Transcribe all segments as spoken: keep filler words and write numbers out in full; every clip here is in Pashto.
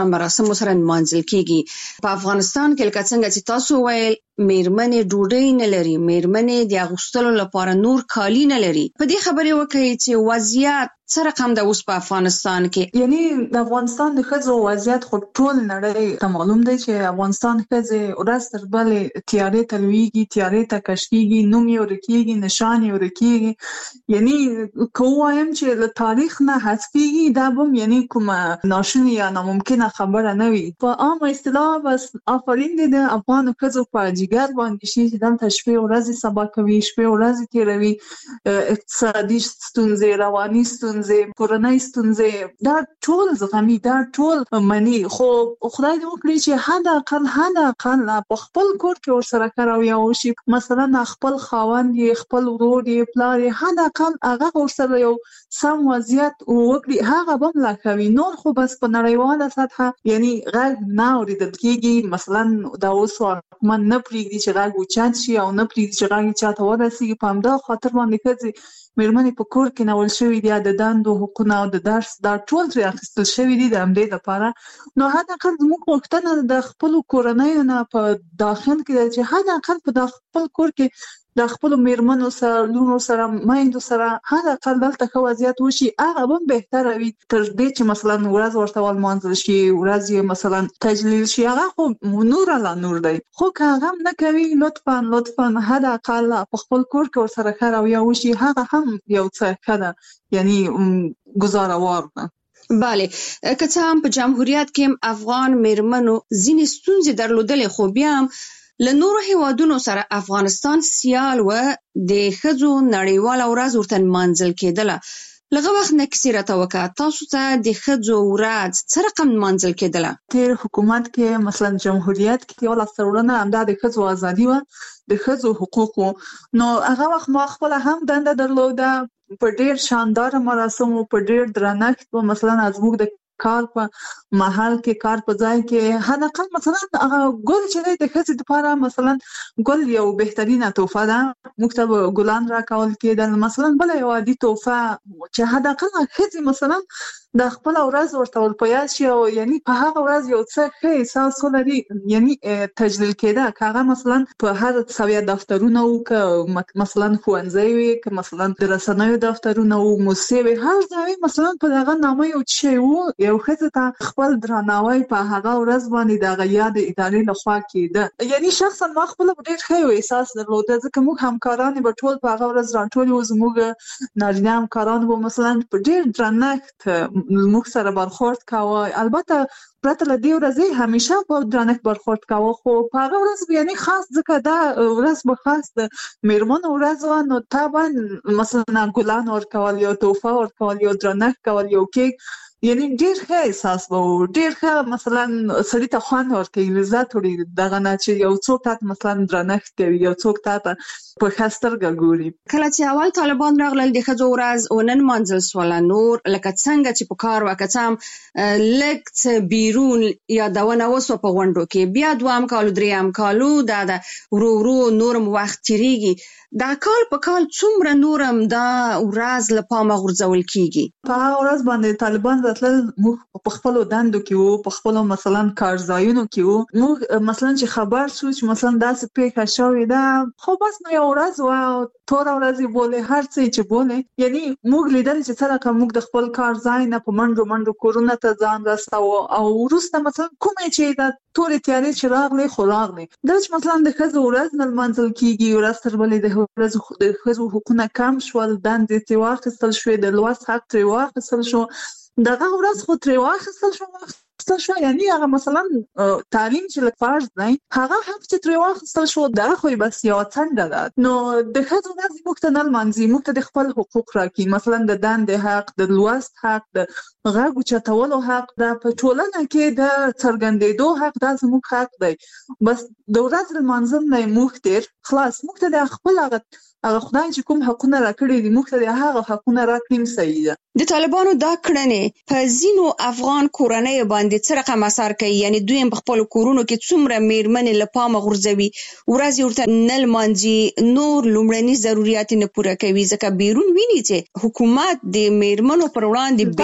مراسم سره منځل کیږي. په افغانستان کې لکه څنګه چې تاسو ویل میرمنې ډوډۍ نه لري، میرمنې د اغوستلو لپاره نور کالی نه لري. په دې خبرې وکړئ چې وضعیت څه رقم ده اوس په افغانستان کې؟ یعنی د افغانستان د ښځو وضعیت خو ټول نړۍ ته معلوم دی چې افغانستان ښځې ورځ تر بلې تیارې ته لویږي، تیارې ته کشکیږي، نوم یې ورکیږي، نشان یې ورکیږي. یعنی که ووایم چې له تاریخ نه حذفیږي دا به یعنی کومه ناشونې یا ناممکنه خبره نه وي. په عامه اصطلاح بس آفرین دی د افغانو ښځو په جګر باندې شي چې دلته شپې ورځې سبا کوي، شپې ورځې تیروي، اقتصادي ستونزې، رواني ستونزې، کورنۍ ستونزې، دا ټول زغمي، دا ټول مني. خو خدای دې وکړي چې حد اقل حد اقل په خپل کور کې ورسره ښه رویه وشي. مثلا خپل خاوند یې، خپل ورور یې، پلار یې، حد اقل هغه ورسره یو سم وضعیت وکړي، هغه به ملا کوي. نور خو بس په نړیواله سطحه یعنی غږ نه اورېدل کېږي. مثلا دا اوس حکومت نه پرېږدي چې غږ اوچت شي او نه پرېږدي چې غږ یې چاته ورسېږي. په همدغه خاطر باندې ښځې میرمنې په کور کې نول شوي دي، د دندو حقونه او د درس دا ټول ترې اخیستل شوي دي د همدې لپاره. نو حد اقل زموږ غوښتنه د خپلو کورنیو نه په داخل کې ده چې حد اقل په خپل کور کې د خپلو میرمنو سره، لونو سره، میندو سره حد اقل دلته ښه وضعیت وشي. هغه به بهتره وي تر دې چې مثلا ورځ ورته ولمانځل شي، ورځ یې مثلا تجلیل شي. هغه خو نور علا نور دی. خو که هغه هم نه کوي، لطفا لطفا حد اقل په خپل کور کې ورسره ښه رویه وشي. هغه هم یو څه ښه ده، یعنی ګزاروار ده. بله، که څه هم په جمهوریت کې افغان میرمنو ځینې ستونزې درلودلې، خو بیا هم له نورو هیوادونو سره افغانستان سیال و. د ښځو نړیواله ورځ ورته نمانځل کېدله. لږه وخت نه کیسې راته وکړه، تاسو ته د ښځو ورځ څه رقم نمانځل کېدله؟ تېر حکومت کې مثلا جمهوریت کې یوه لاسته راوړنه همدا د ښځو ازادي وه، د ښځو حقوق وو. نو هغه وخت ما خپله هم دنده درلوده په ډېر شانداره مراسمو، په ډېر درنښت به مثلا زموږ د کار په محل کې، کار په ځای کې حد اقل مثلا هغه ګل چې دی د ښځې دپاره، مثلا ګل یو بهترینه تحفه ده، موږ ته به ګلان راکول کېدل. مثلا بله یو عادي تحفه چې حد اقل ښځې مثلا د خپله ورځ ورته ور په یاد شي او یعنی په هغه ورځ یو څه ښه احساس ولري، یعنی تجلیل کېده. که هغه مثلا په هر سویه دفترونه وو، که مثلا ښوونځی وي، که مثلا د رسنیو دفترونه وو، موسسې وي، هر ځای مثلا په دغه نامه یو شی وو، یو ښځې ته خپل درناوی په هغه ورځ باندې د هغه یاد ادارې لخوا کېده. یعنی شخصا ما خپله ډېر ښه یو احساس درلوده، ځکه موږ همکارانې به ټول په هغه ورځ راټولې وو. زموږ نارینه همکاران به مثلا په ډېر درنښت موږ سره برخورد کاوه. البته پرته له دې ورځې همیشه په درنښت برخورد کاوه، خو په هغه ورځ یعنی خاص، ځکه دا ورځ به خاص د میرمنو ورځ وه، نو تا به مثلا ګلان ورکول، یو تحفه ورکول، یو درنښت کول، یو کیک، یعنی ډېر ښه احساس به و. ډېر ښه مثلا سړي ته خوند ورکوي، لذت وړي دغه نه چې یو څوک تا ته مثلا درنښت کوي، یو څوک تا ته په ښه سترګه ګوري. کله چې اول طالبان راغلل د ښځو ورځ ونه نمانځل سوله، نور لکه څنګه چې په کار وه، که څه هم لږ څه بیرون یادونه وسوه په غونډو کې، بیا دوهم کال، درېیم کالو دا ده ورو ورو نورم وخت تېرېږي. دا کال په کال څومره نورم دا ورځ له پامه غورځول کېږي؟ په هغه ورځ باندې طالبان راتلل، موږ په خپلو دندو کې وو، په خپلو مثلا کارځایونو کې وو. موږ مثلا چې خبر شو چې مثلا داسې پېښه شوې ده، خو بس نو یو ورځ وه، توره ورځ یې بولې، هر څه یې چې بولې، یعنی موږ لیدل چې څه رقم موږ د خپل کار ځای نه په منډو منډو کورونو ته ځان رسوو. او وروسته مثلا کومې چې د تورې تیارې چې راغلې، خو راغلې. دا چې مثلا د ښځو ورځ نه لمانځل کېږي، ورځ تر بلې د د ښځو حقونه کم شول، دندې ترې واخیستل شوې، د لوست حق ترې واخیستل شو، دغه ورځ خو ترې واخیستل شو واخیستل شو یعنی هغه مثلا تعلیم چې لږ فرض دی، هغه حق چې ترې واخیستل شو دغه خو بس یوه څنډه ده. نو د ښځو ورځ موږ ته نه لمانځي، موږ ته د خپل حقوق راکړي، مثلا د دندې حق، د لوست حق، د غږ اوچتولو حق، دا په ټولنه کې د څرګندېدو حق، دا زموږ حق دی. بس د ورځ لمانځل نه موږ تېر خلاص، موږ ته د خپل هغه هغه خدای چې کوم حقونه راکړي دي، موږ ته د هغه حقونه راکړي صحیح ده. د طالبانو دا کړنې په ځینو افغان کورنیو باندې څه رقم اثر کوي؟ یعنی دوی په خپلو کورونو کې څومره میرمنې له پامه غورځوي، ورځې ورته نه لمانځي، نور لومړني ضروريات نه پوره کوي، ځکه بیرون ویني چې حکومت د میرمنو پر وړاندې بې تفاوت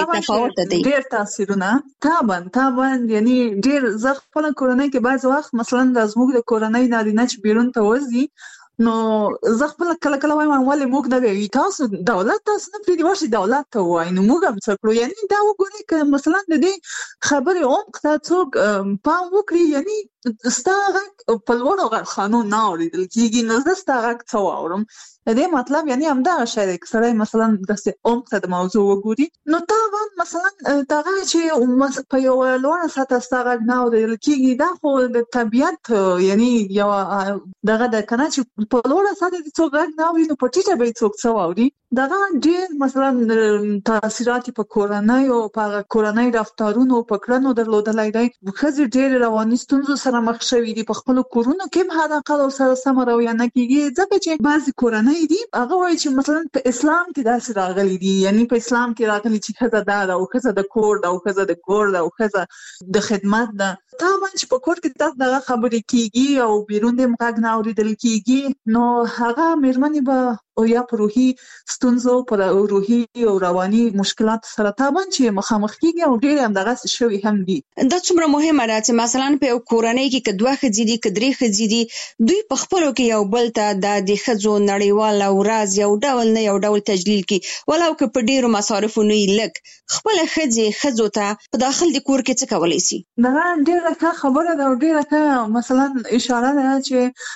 پورته دي. ډېر تاثیرونه طبعا طبعا یعنی ډېر زه خپل کورنۍ کې بعض وخت مثلا د زموږ د کورنۍ نارینه چې بیرون ته وځي نو زه خپل کله کله وایم ولې موږ نه وی تاسو دولت تاسو نه پریدي ورشي دولت ته وای نو موږ هم څه کړو یعنی دا وګورئ که مثلا د دې خبرې عمق ته څوک پام وکړي یعنی ستا غږ په لوړو غرخانو نه اورېدل کېږي نو زه ستا غږ څه واورم د دې مطلب یعنی همدغه شی دی که سړی مثلا داسې عمق ته د موضوع وګوري نو طبعا مثلا دغه چې په یوه لوړه سطحه ستا غږ نه اورېدل کېږي دا خو د طبیعت یعنی یوه دغه ده که نه چې په لوړه سطحه کې څوک غږ نه اوري نو په ټیټه به یې څوک څه واوري دغه ډېر مثلا تاثیرات په کورنۍ او په کورنۍ رفتارونو په کړنو درلودلی دی ښځې ډېرې رواني ستونزو سره مخ شوي دي په خپلو کورونو کې هم حداقل ورسره سمه رویه نه کېږي ځکه چې بعضې کورنۍ دي هغه وایي چې مثلا په اسلام کې داسې راغلي دي یعنی په اسلام کې راغلي چې ښځه دا ده او ښځه د کور ده او ښځه د کور ده او ښځه د خدمت ده طبعا چې په کور کې داسې دغه خبرې کېږي او بیرون دې هم غږ نه اورېدل کېږي نو هغه مېرمنې به او یا په روحي ستونزو په روحي او رواني مشکلات سره طبعا چې مخامخ کېږي او ډېرې همدغسې شوي هم دي. دا څومره مهمه ده چې مثلا په یو کورنۍ کې که دوه ښځې دي که درې ښځې دي دوی په خپلو کې یو بل ته دا د ښځو نړیواله ورځ یو ډول نه یو ډول تجلیل کړي ولو که په ډېرو مصارفو نه وي لږ خپله ښځې ښځو ته په داخل د کور کې څه کولی شي. دغه ډېره ښه خبره ده او ډېره ښه مثلا اشاره ده چې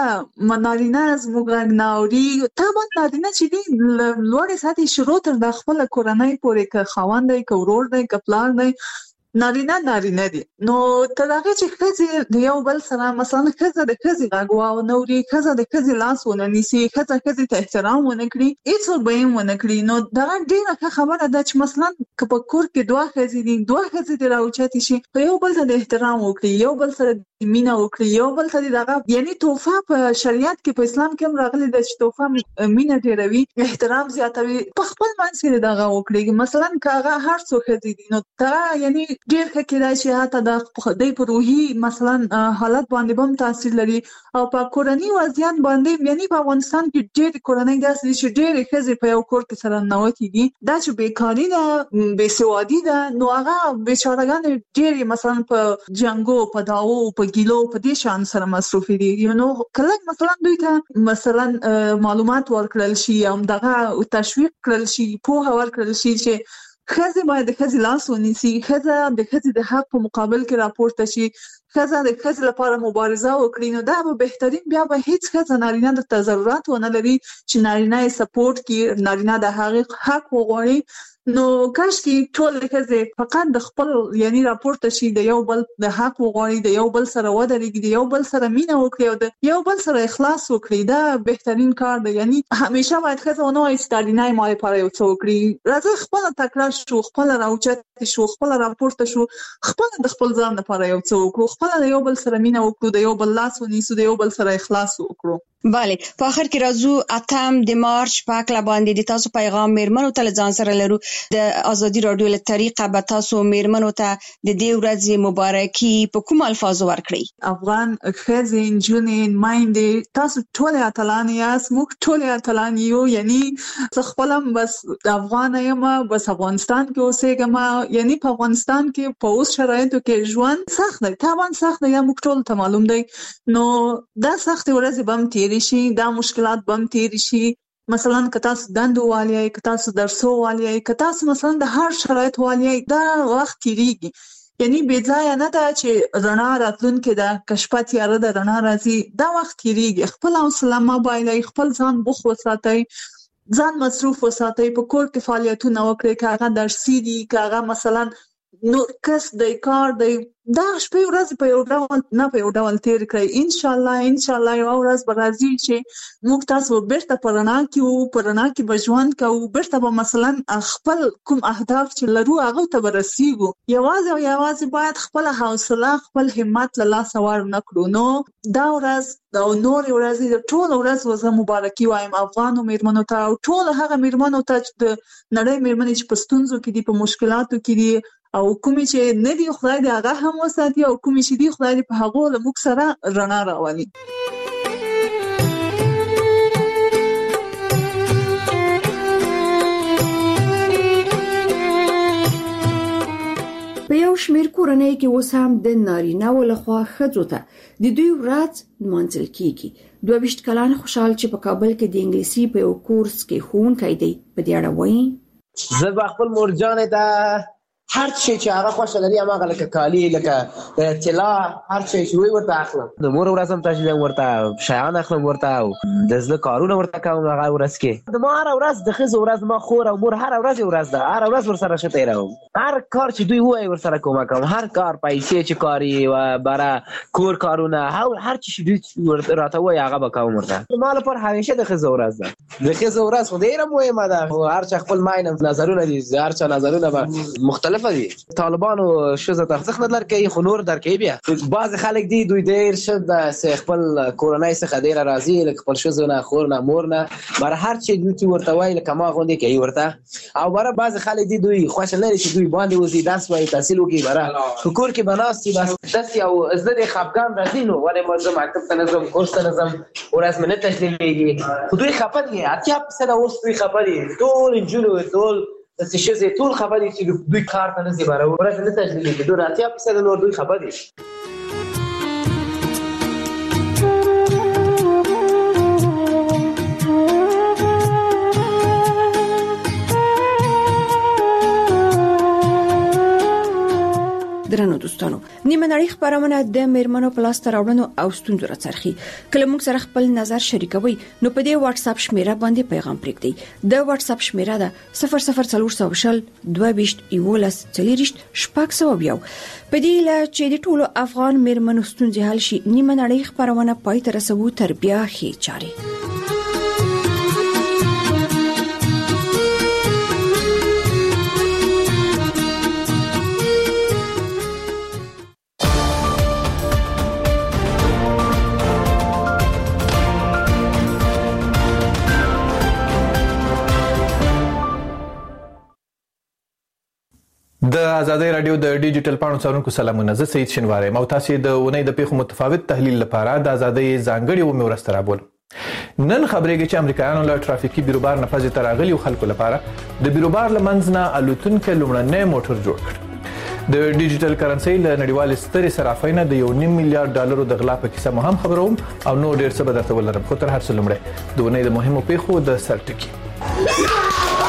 که نارینه زموږ غږ نه اوري طبعا نارینه چې دي لوړې سطحې شروع تر د خپله کورنۍ پورې که خاوند دی که ورور دی که پلار دی نارینه نارینه دي نو تر هغې چې ښځې د یو بل سره مثلا ښځه د ښځې غږ ونه اوري ښځه د ښځې لاس ونه نیسي ښځه ښځې ته احترام ونه کړي هېڅوک به یې ونه کړي نو دغه ډېره ښه خبره ده چې مثلا که په کور کې دوه ښځې دي دوه ښځې دې راوچتې شي په یو بل ته د احترام وکړي یو بل سره مینه وکړي یو بل ته دغه یعنی تحفه په شریعت کې په اسلام کې هم راغلي ده چې تحفه مینه ډېروي احترام زیاتوي په خپل منځ کې دغه وکړي مثلا که هغه هر څو ښځې دي نو دغه یعنی ډېر ښه کېدای شي حتی د دوی په روحي مثلا حالت باندې به هم تاثیر لري او په کورني وضعیت باندې یعنی په افغانستان کې ډېرې کورنۍ داسې دي چې ډېرې ښځې په یو کور کې سره ننوتې دي دا چې بېکاري ده بېسوادي ده نو هغه بېچارهګانې ډېرې مثلا په جنګو په دعوو په ګیلو په دې شان سره مصروفې دي نو کله مثلا دوی ته مثلا معلومات ورکړل شي همدغه تشویق کړل شي پوهه ورکړل شي چې ښځې باید د ښځې لاس ونیسي ښځه د ښځې د حق په مقابل کې راپورته شي ښځه د ښځې لپاره مبارزه وکړي نو دا به بهترین بیا به هیڅ ښځه نارینه درته ضرورت ونه لري چې نارینه یې سپورټ کړي نارینه د هغې حق وغواړي نو کاشکې ټولې ښځې فقط د خپل یعنی راپورته شي د یو بل د حق وغواړي د یو بل سره ودرېږي د یو بل سره مینه وکړي او د یو بل سره اخلاص وکړي دا بهترین کار دی یعنی همیشه باید ښځه ونه وایي چې نارینه یې ما لپاره یو څه وکړي راځئ خپله تکړه شو خپله راوچتې شو خپله راپورته شو خپله د خپل ځان لپاره یو څه وکړو خپله د یو بل سره مینه وکړو د یو بل لاس ونیسو د یو بل سره اخلاص وکړو. بله په آخر کې راځو اتم د مارچ په هکله باندې د تاسو پیغام میرمنو ته له ځان سره لرو د ازادي راډیو له طریقه به تاسو میرمنو ته د دې ورځې مبارکي په کوم الفاظو ورکړئ؟ افغان ښځې نجونې میندې تاسو ټولې اتلانې یاست موږ ټولې اتلانې یو یعنی زه خپله هم بس افغانه یم بس افغانستان کې اوسېږم یعنی په افغانستان کې په اوس شرایطو کې ژوند سخت دی طبعا سخت دی یا موږ ټولو ته معلوم دی نو دا سختې ورځې به هم تېرې شي دا مشکلات به هم تېرې شي مثلا که تاسو دندو والی یئ که تاسو درسو والی یئ که تاسو مثلا د هر شرایط والی یئ دا وخت تېرېږي یعنی بې ځایه نه ده چې رڼا راتلونکې ده که شپه تیاره ده رڼا راځي دا وخت تېرېږي خپل حوصله مه بایلئ خپل ځان بوخت وساتئ ځان مصروف وساتئ په کور کې فعالیتونه وکړئ که هغه درسي دي که هغه مثلا نور کس دی کار دی دا شپې ورځې په یو ډول نه په یو ډول تېر کړئ انشاءالله انشاءالله یوه ورځ به راځي چې موږ تاسو بیرته په رڼا کې وو په رڼا کې به ژوند کوو بیرته به مثلا خپل کوم اهداف چې لرو هغو ته به رسیږو یوازې او یوازې باید خپله حوصله خپل همت له لاسه ور نه کړو نو دا ورځ او نورې ورځې د ټوله ورځ زه مبارکي وایم افغانو میرمنو ته او ټولو هغه میرمنو ته چې د نړۍ میرمنې چې په ستونزو کې دي په مشکلاتو کې دي او کومې چې نه دي خدای دې هغه هم وساتي او کومې چې دي خدای دې په هغو له موږ سره رڼا راولي. یو شمېر کورنۍ کې اوس هم د نارینه‌و لخوا ښځو ته د دوی ورځ نمانځل کیږي. دوه ویشت کلن خوشحال چې په کابل کې د انګلیسي په یو کورس کې ښوونکی دی په دې اړه وایي: زه به خپل مورجانې ته هر شی چې هغه خوښه لري هماغه لکه کالي لکه طلا هر شی چې وي ورته اخلم. د مور ورځ هم تشویم ورته شیان اخلم ورته او د زړه کارونه ورته کوم هغه ورځ کې. د ما هره ورځ د ښځو ورځ ما خور او مور هره ورځ یې ورځ ده، هره ورځ ورسره ښه تېروم. هر کار چې دوی ووایي ورسره کومک کوم، هر کار پیسې چې کاري و بره کور کارونه هر څه چې دوی راته وایي هغه به کوم ورته. ما لپاره همیشه د ښځو ورځ ده. د ښځو ورځ خو ډېره مهمه ده. هر چا خپل ماینه نظرونه دي، هر چا نظرونه به مختلف دي. طالبانو ښځو ته ارزښت نه درکوي خو نور درکوي. بیا بعضې خلک دي دوی ډېر ښه خپل کورنۍ څخه ډېره راضي، لکه خپل ښځو نه خور نه مور نه بره هر چې دوی چې ورته وایي لکه ما غوندې کوي ورته. او بره بعضې خلک دي دوی خوښه لري چې دوی باندې وځي درس وایي تحصیل وکړي، بره په کور کې به ناست وي بس داسې او زه د خفګان راځي نو ولې زه مکتب ته نه ځم کورس ته نه ځم ورځ مې نه تشلیمېږي. خو دوی خفه دي، اتیا فیصده اوس دوی خفه دي. ټول نجونې ټول داسې ښځې ټول خفه دي چې دوی کار ته نه ځي، بره ورځ نه تشلیمېږي. دوی اتیا فیصده نور دوی خفه دي. درنو دوستانو، نیمه نړۍ خبرونه د میرمنو په لاسته راوړنو او ستونزو راڅرخي. کله موږ سره خپل نظر شریکوي نو په دې واتس اپ شمیره باندې پیغام پرېږدئ. د واتس اپ شمیره ده صفر صفر څلور سوه شل دوه ویشت یولس څلېرویشت شپږ سوه یو. په دې هیله چې د ټولو افغان میرمنو ستونزې حل شي، نیمه نړۍ خبرونه پای ته رسوو تر بیا ښې چارې. د ازادۍ رادیو د ډیجیټل پاڼو څارونکو سلامونه. زه سید شینواری او تاسو د اونۍ د پیښو متفاوت تحلیل لپاره د ازادۍ ځانګړي و مې ورسته رابول. نن خبرېږي چې امریکایانو له ټرافیکي بیروبار نه پځې ته راغلي خلکو لپاره د بیروبار له منځ نه الوتونکی لومړنی موټر جوړ کړ. د ډیجیټل کرنسۍ له نړیوالې سترې صرافۍ نه د یو نیم میلیارډ ډالرو د غلا په کیسه مو هم خبروم او نو ډېر څه به درته ولرم. خو تر هر څه لومړی د اونۍ د مهمو پیښو د سر ټکي.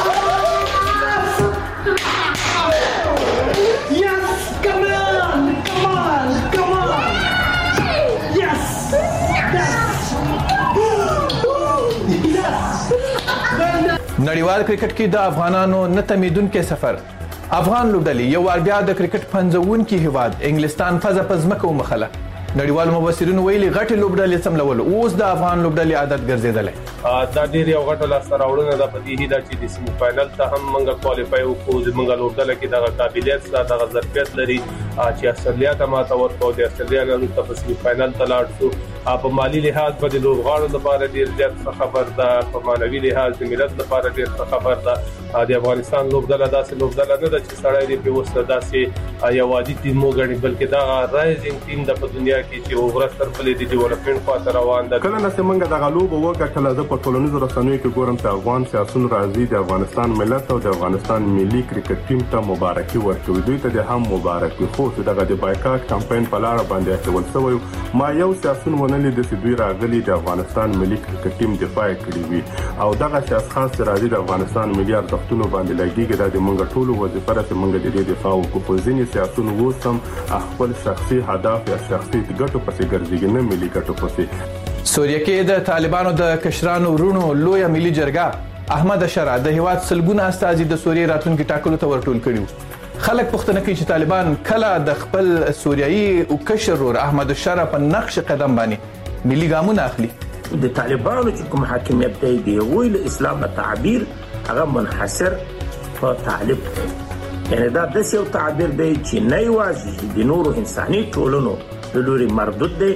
نړیوال کرکټ کې د افغانانو نه تمیدونکو سفر. افغان لوبډلې یو وار بیا د کرکټ پنځونکي هیواد انګلستان فزا پزمکه ومخله. نړیوال مبصرین ویلي غټي لوبډلې سملول اوس د افغان لوبډلې عادت ګرځیدلې. دا ډېر یو غټه لاسته راوړنه ده په دې هیله چې د سیمي فائنل ته هم موږ کوالیفای وکړو. زموږ لوبډله کې دغه قابلیت سره دغه ظرفیت لري چې استرالیا ته ماته ورکړو. د استرالیا نه په سیمي فائنل ته لاړ شو. په مالی لحاظ په د لوبغاړو لپاره ډېر زیات خبر ده، په معنوي لحاظ د ملت لپاره ډېر خبر ده. د افغانستان لوبډله داسې لوبډله نه ده چې سړی دې په وسه داسې یو عادي ټیم وګڼي، بلکې دا رایزینګ ټیم د په دنیا کې چې ورسره بلې د ډیولپمنټ خواته روان ده. کله نه څنګه د غلوب وکړه د په ټولنیزو رسنیو کې ګورم چې افغان سیاسيون راځي د افغانستان ملت او د افغانستان ملي کرکټ ټیم ته مبارکي ورکوي. دوی ته د هم مبارکي خو دغه د بایکاټ کمپاین په لار باندې اچول شوی. ما یو سیاسيون ونلې د دوی راغلي د افغانستان ملي کرکټ ټیم دفاع کړی وي او دغه شخص خاص راځي د افغانستان ملي ارزښتونو باندې لګیږي. د موږ ټولو وظیفه ده چې موږ د دې دفاع وکړو. ځینې سیاسيون وسم خپل شخصي هدف یا شخصي ګټو پسې ګرځي نه ملي ګټو پسې. سوریه کې د طالبانو د کشرانو ورونو لوی ملي جرګه احمد اشرا د هیواد سلګونه استازي د سوریه راتلونکي ټاکلو ته ورټول کړي. خلک پوښتنه کوي چې طالبان کله د خپل سوریایي او کشر ور احمد اشرا په نقش قدم باندې ملي ګامونه اخلي. د طالبانو چې کوم حاکمیت دی ویل اسلام تعبیر هغه منحصر په طالب دی، یعنی دا د یو تعبیر دی چې نه یوازې د نورو انساني ټولنو د لوري مردود دی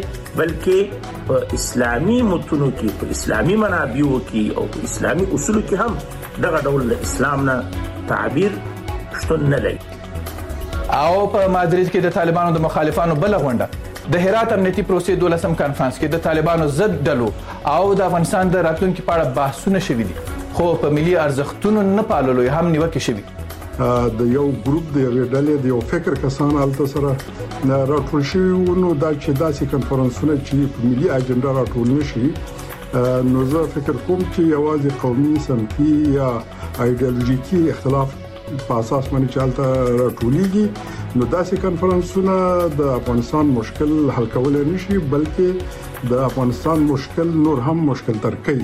بلکې په اسلامي متونو کې په اسلامي منابعو کې او په اسلامي اصولو کې هم دغه ډول د اسلام نه تعبیر شتون نه لري. او په مادرید کې د طالبانو د مخالفانو بل غونډه د هرات امنیتي پروسې دولسم کانفرنس کې د طالبانو ضد ډلو او د افغانستان د راتلونکي په اړه بحثونه شوي دي، خو په ملي ارزښتونو نه پاللو هم نیوکې شوي. د یو ګروپ د یو ډلې د یو فکر کسان الته سره راټول شي نو دا چې داسې کنفرانسونه چې په ملي اجنډا راټول نشي نو زه فکر کوم چې یوازې قومي سمتي یا ایدئولوژیکي اختلاف په اساس باندې چالتہ راټولېږي نو داسې کنفرانسونه د افغانستان مشکل حل کول نه شي بلکې د افغانستان مشکل نور هم مشکل تر کوي.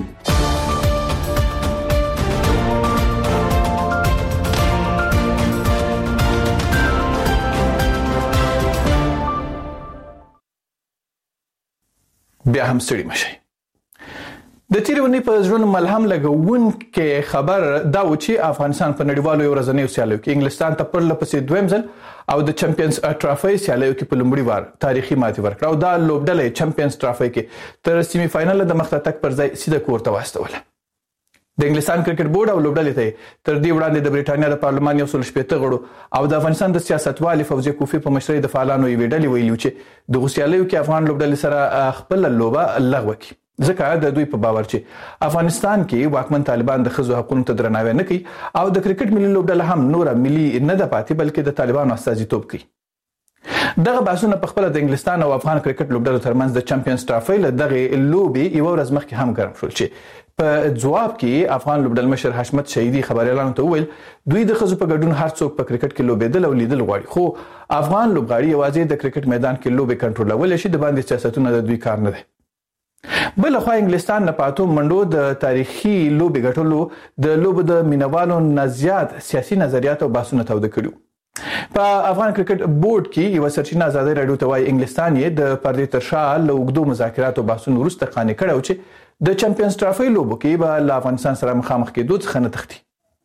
بیا هم ستړي مشي. د تیرونی په ځړون ملهم لګون کې خبر دا و چې افغانستان په نړیوالو ورځنیو سیالیو کې انګلستان ته پر لپسې دویم ځل او د چمپیونز ټرافي سیالیو کې په لومړي وار تاریخي ماتې ورکړه او دا لوبډلې چمپیونز ټرافي کې تر سیمه فائنل د مخته تک پر ځای سیده کور ته واستوله. د انګلستان کرکټ بورډ او لوبډلې ته تر دې وړاندې د بریټانیا د پارلمان یو سل شپږ غړو او د افغانستان د سیاستوالي فوزي کوفي په مشرۍ د فعالانو یې ویډلې ویلو چې د غوسیالیو کې افغان لوبډلې سره خپل لوبه لغوه کړي ځکه د دوی په باور چې افغانستان کې واکمن طالبان د خزو حقوقو ته درناوی نه کوي او د کرکټ ملي لوبډله هم نور ملي نه ده پاتې بلکې د طالبانو استازیتوب کوي. دغه بحثونه په خپل د انګلستان او افغان کرکټ لوبډلو ترمنځ د چمپیونز ټرافي له دغه لوبي یو ورځ مخکې هم ګرم شول چې په جواب کې افغان لوبډل مشر حشمت شهیدی خبريالانو ته وویل دوی د خزو په ګډون هر څوک په کرکټ کې لوبېدل او لیدل غواړي خو افغان لوبغاړي یوازې د کرکټ میدان کې لوبې کنټرولول شي د باندې سیاستونه د دوی کار نه دی. بل خو انګلستان نه پاتو منډو د تاریخي لوبې ګټلو د لوب د مینوالو نزيات سیاسي نظریات او بحثونه تاوده کړو. په افغان کرکټ بورډ کې یو سرچینه آزادي رادیو ته وايي انګلستان یې د پردې تر شا له اوږدو مذاکرات او بحثونو وروسته قانع کړو چې د چمپیونز ټرافي لوبو کې به له افغانستان سره مخامخ کېدو څخه نه تختی.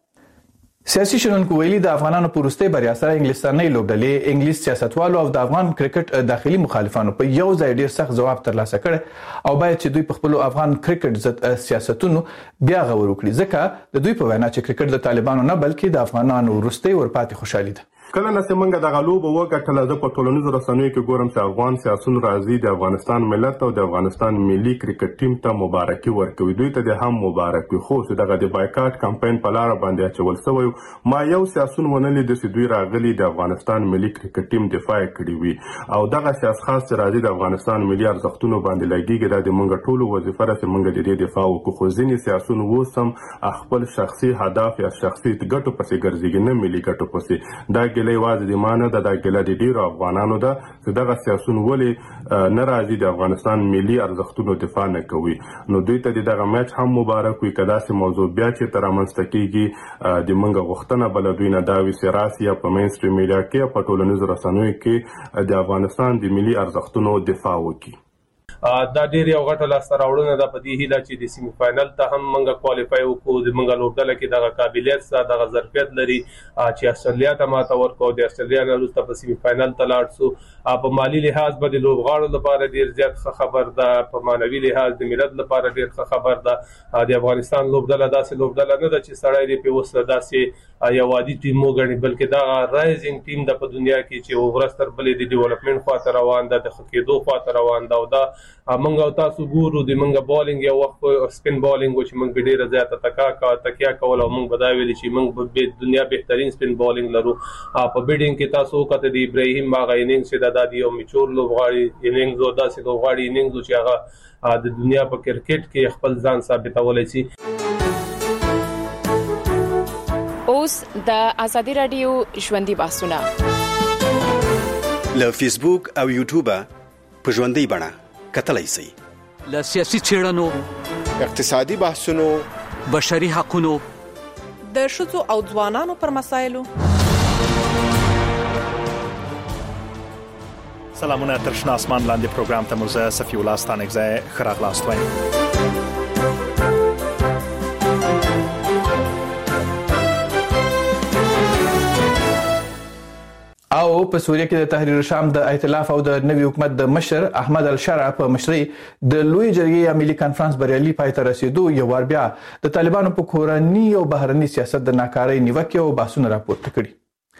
سیاسي شنونکو ویلي د افغانانو په وروستي بریا سره انګلستاني لوبډلې انګلیس سیاستوالو او د افغان کرکټ داخلي مخالفانو په یو ځای ډیر سخت ځواب ترلاسه کړ او باید چې دوی په خپل افغان کرکټ ضد سیاستونو بیا غور وکړي ځکه د دوی په وینا چې کرکټ د طالبانو نه بلکې د افغانانو وروستي ورپاتې خوشحالي ده. کله نه منګه د غلوب وکټل د په ټولنیزو رسنیو کې ګورم چې افغان سیاسيون راځي د افغانستان ملت او د افغانستان ملي کرکټ ټیم ته مبارکي ورکوي دوی ته د هم مبارکي خو چې دغه د بایکاټ کمپاین په لار باندې اچول شوی ما یو سیاسيون ونلې د دوی راغلي د افغانستان ملي کرکټ ټیم دفاع کړی وي او دغه سیاست خاص راځي د افغانستان ملي ارزښتونو باندې لګیږي د منګه ټولو وظیفه راته منګه د دې دفاع وکړو خو ځینې سیاسيون وسم خپل شخصي هدف یا شخصي ګټو پسې ګرځي نه ملي ګټو پسې دا ګلې واځي د مانه د دګل د ډیرو افغانانو ده چې دغه سیاسيون ولې ناراضي د افغانستان ملي ارزښتونو دفاع نه کوي نو دوی ته دغه میچ هم مبارک وي کدا سي موضوع بیا چې تر امنستکیږي د منګه غختنه بلدوینه داوي سیاسي په مین سټریم میډیا کې په ټولنیزو رسنیو کې د افغانستان د ملي ارزښتونو دفاع وکړي. دا ډیر یو غټه لاسته راوړنه ده په دې هیله چې د سیمه فائنل ته هم منګه کوالیفای وکړو د منګه لوبډله کې دغه قابلیت سره دغه ظرفیت لري چې استرالیا ته ماته ورکو د استرالیا نه وروسته په سیمه فائنل ته لاړ شو په مالی لحاظ به د لوبغاړو لپاره ډیر زیات خبر ده په مانوي لحاظ د ملت لپاره ډیر خبر ده د افغانستان لوبډله داسې لوبډله نه ده چې سړی دی په وسه داسې یو عادي ټیم وګڼي بلکې دا رایزینګ ټیم د په دنیا کې چې ورستر بلې د ډیولپمنٹ خاطر روان ده د خکېدو خاطر روان ده او دا منګه تاسو ګورو د منګه بالینګ یو وخت سپین بالینګ چې منګ ډیره زیاته تکا کا تکیا کول او منګ بداویل چې منګ په دنیا بهترین سپین بالینګ لرو په بیډینګ کې تاسو کته د ابراهیم باغ اننګ چې د دادی او میچور لوبغاړي اننګ زو داسې لوبغاړي اننګ چې هغه د دنیا په کرکټ کې خپل ځان ثابتولای شي. اوس د ازادي رادیو ژوندۍ بحثونه له فیسبوک او یوټیوب په ژوندۍ بڼه کتلای شئ. له سیاسي چیرانو اقتصادي بحثونو بشري حقوقو د شذو او ځوانانو پر مسایلو سلامونه تر شنه اسمان لاندې پروګرام ته مو زه صفي الله ستانګزه خراغلاست وایم. او په سوریه کې د تحریر شام د ائتلاف او د نوي حکومت د مشر احمد الشرع په مشرۍ د لوی جرګې یا ملي کانفرنس بریالي پای ته رسیدو یو ور بیا د طالبانو په کورنۍ او بهرني سیاست د ناکارۍ نیوکه او بحثونه راپورته کړي.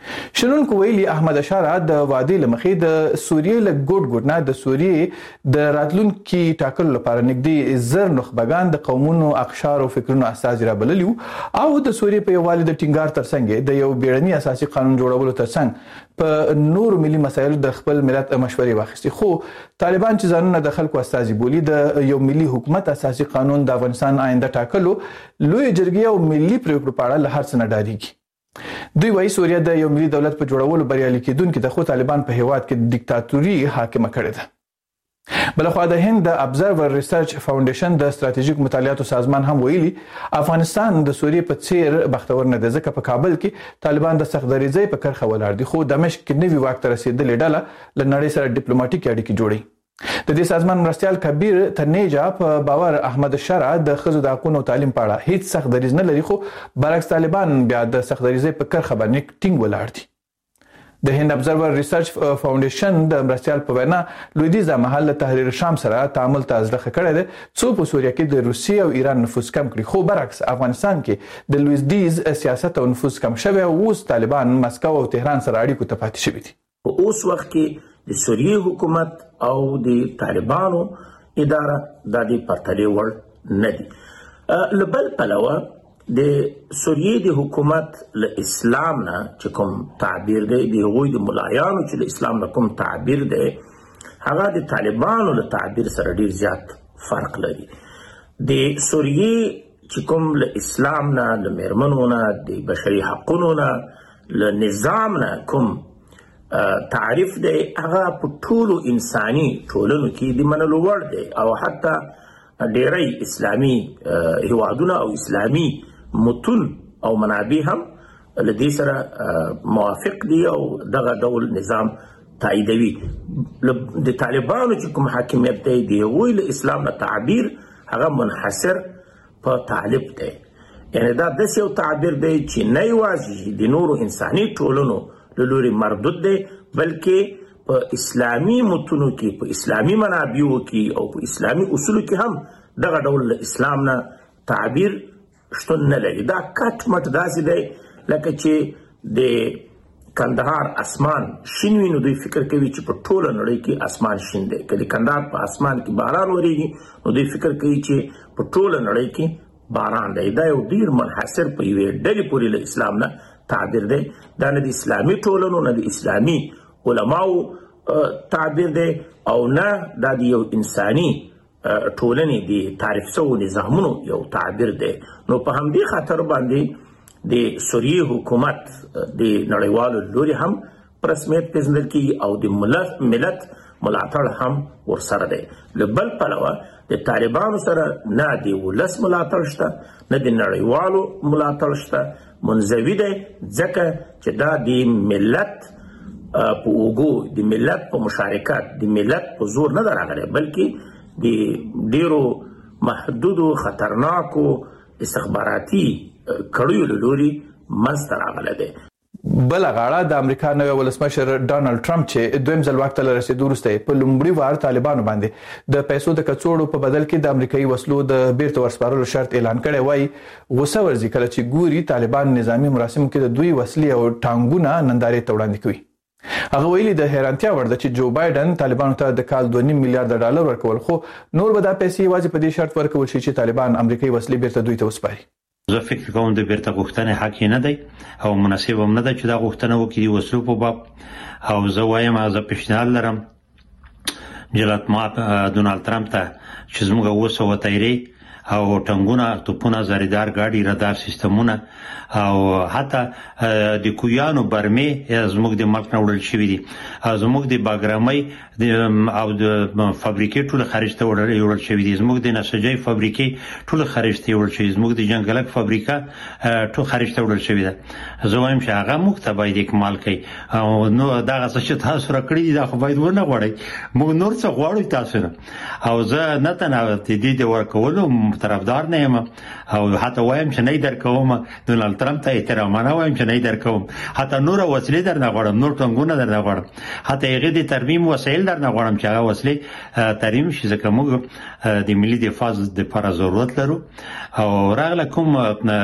شنونکو ویلي احمد اشاره د وادي لمخې د سوریې له ګوټ ګوټ نه د سوریې د راتلونکي ټاکلو لپاره نږدې زر نخبگان د قومونو اقشار او فکرونو اساس را بللی او د سوریې په یووالي د ټینګار ترڅنګ د یو بیړني اساسي قانون جوړولو ترڅنګ په نور ملي مسایلو د خپل ملت مشورې واخیستي. خو طالبان چې ځانونه د خلکو استازي بولي د یو ملي حکومت اساسي قانون د افغانستان آینده ټاکلو لوی جرګې او ملي پریکړو په اړه له هر څه نه ډاریږي. دوی وايي سوریه د یو ملي دولت په جوړولو بریالي کېدونکې د خو طالبان په هیواد کې دیکتاتوري حاکمه کړې ده. بلخوا د هند د ابزرور ریسرچ فاونډیشن د ستراتیژیک مطالعاتو سازمان هم ویلي افغانستان د سوریې په څیر بختور نه ده ځکه په کابل کې طالبان د سختدریزۍ په کرخه ولاړ دي خو دمشق کې نوي واک ته رسیدلې ډله له نړۍ سره ډیپلوماټیک اړیکې جوړي. د دې سازمان مرستيال کبیر تنیجا په باور احمد شرع د خزو د حقوقو تعلیم په اړه هیڅ سخت دریز نه لري خو برعکس طالبان بیا د سخت دریزۍ په کرخه باندې ټینګ ولاړ دي. د هند ابزرور ریسرچ فاونډیشن د مرستيال په وینا لویدیزه محل تحریر شام سره تعامل تازه کړی دی څو په سوریه کې د روسیې او ایران نفوذ کم کړي خو برعکس افغانستان کې د لویدیز سیاست او نفوذ کم شوی او اوس طالبان مسکو او تهران سره اړیکو ته پاتې شوي دي. اوس وخت کې د سوریې حکومت او د طالبانو اداره د دې پرتلې وړ نه دي. لبل پلوه د سوریې د حکومت له اسلام نه چې کوم تعبیر دی د هغوی د ملایانو چې له اسلام نه کوم تعبیر دی هغه د طالبانو له تعبیر سره ډیر زیات فرق لري. د سوریې چې کوم له اسلام نه له میرمنو نه د بشري حقوقو نه له نظام نه کوم تعریف دی هغه په ټولو انساني ټولنو کې د منلو وړ دی او حتی ډیری اسلامي هیوادونه او اسلامي متون او منابع هم له دې سره موافق دي او دغه ډول نظام تاییدوي. د طالبانو چې کوم حاکمیت دی د هغوی له اسلام نه تعبیر هغه منحصر په طالب دی یعنی دا داسې یو تعبیر دی چې نه یوازې د نورو انساني ټولنو له لوري مردود دی بلکې په اسلامي متونو کې په اسلامي منابعو کې او په اسلامي اصولو کې هم دغه ډول له اسلام نه تعبیر شتون نه لري. دا کټ مټ داسې دی لکه چې د کندهار اسمان شین وي نو دوی فکر کوي چې په ټوله نړۍ کې اسمان شین دی. که د کندهار په اسمان کې باران ورېږي نو دوی فکر کوي چې په ټوله نړۍ کې باران دی. دا یو ډیر منحصر په یوې ډلې پورې له اسلام نه تعبیر دی. دا نه د اسلامي ټولنو نه د اسلامي علماو تعبیر دی او نه دا د یو انساني ټولنې د تعریف شوو نظامونو یو تعبیر دی. نو په همدې خاطر باندې د سوریې حکومت د نړیوالو لوري هم په رسمیت پیژندل کیږي او د ملت ملت ملاتړ هم ورسره دی. له بل پلوه د طالبانو سره نه د ولس ملاتړ شته نه د نړیوالو ملاتړ شته. منزوي دی ځکه چې دا د ملت په اوږو د ملت په مشارکت د ملت په زور نه ده راغلی بلکې د ډیرو محدودو خطرناکو استخباراتي کړیو له لوري منځته راغلی دی. بل غاړه د امریکا نوی ولسمشر ډانلډ ټرمپ چې دویم ځل واک ته رسیدو وروسته په لومړي وار طالبانو باندې د پیسو د کڅوړو په بدل کې د امریکایي وسلو د بیرته ورسپارلو شرط اعلان کړی وای غوسه ورځي کله چې ګوري طالبان نظامی مراسمو کې د دوی وسلې او ټانګونه نندارې ته وړاندې کوي. هغه ویلي د حیرانتیا وړ ده چې جو بایدن طالبانو ته د کال دوه نیم میلیارډ ډالر ورکول خو نور به دا پیسې یوازې په دې شرط ورکول شي چې طالبان امریکایي وسلې بیرته دوی ته وسپاري. زه فکر کوم د بیرته غوښتنې حق نه دی او مناسب هم نه ده چې دا غوښتنه وکړي وسلو په باب او زه وایم زه پیشنهاد لرم جلات ما ډونالد ترامپ ته چې زموږ اوه سوه تیرې او ټنګونه توپونه زریدار ګاډي رادار سیستمونه او حتی د کویانو برمې زموږ د ملک نه وړل شوي دي زموږ د باګرامۍ او د فابریکې ټول خارج ته وړل شوي دي زموږ د نسجۍ فابریکې ټول خارج ته وړل شوي زموږ د جنګلک فابریکه ټول خارج ته وړل شوي ده. زه وایم چې هغه موږ ته باید اکمال کړي او نو دغه څه چې تاسو راکړي دي دا خو باید ونه غواړئ موږ نور څه غواړو تاسو نه او زه نه تنها د دې د ورکولو طرفدار نه یم او حتی وایم چې نه درکوم ډونالد ټرمپ ته احترامانه وایم چې نه درکوم حتی نور وسلې در نه غواړم نور ټنګونه در نه غواړم حتی هغه د ترمیم وسایل در نه غواړم چې هغه وسلې ترمیم شي ځکه موږ د ملي دفاع لپاره ضرورت لرو او راغله کوم